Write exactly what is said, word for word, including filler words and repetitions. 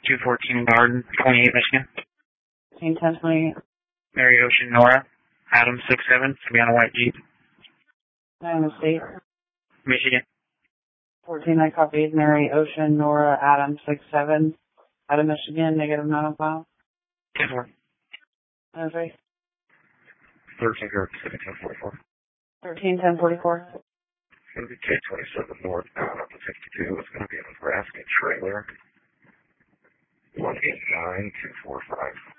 two fourteen Garden, twenty-eight, Michigan. fifteen ten twenty-eight. Mary Ocean Nora, Adam six seven, to be on a white Jeep. Nine State. Michigan. fourteen I copied. Mary Ocean Nora Adam six seven. Out of Michigan, negative nine oh five. ten four. nine three. thirteen Garden, seventeen forty-four. thirteen ten forty-four. It's going to be K twenty-seven northbound up to fifty-two. It's going to be a Nebraska trailer. one eight nine two four five.